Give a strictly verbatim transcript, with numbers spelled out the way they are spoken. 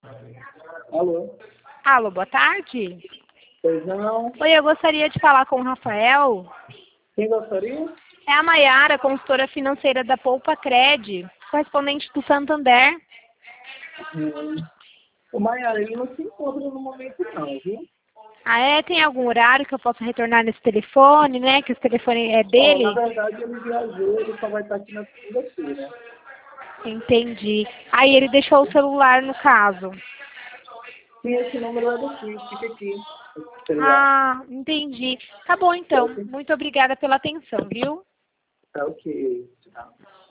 Alô? Alô, boa tarde. Pois não? Oi, eu gostaria de falar com o Rafael. Quem gostaria? É a Maiara, consultora financeira da Poupa Cred, correspondente do Santander. Hum. O Maiara, ele não se encontra no momento não, viu? Ah, é? Tem algum horário que eu possa retornar nesse telefone, né? Que esse telefone é Ó, dele? na verdade, ele viajou, ele só vai estar aqui na segunda-feira. Entendi. Aí ele deixou o celular no caso. Sim, esse número é daqui, fica aqui. Esse celular. Ah, entendi. Tá bom então. Ok? Muito obrigada pela atenção, viu? Tá ok. Tchau.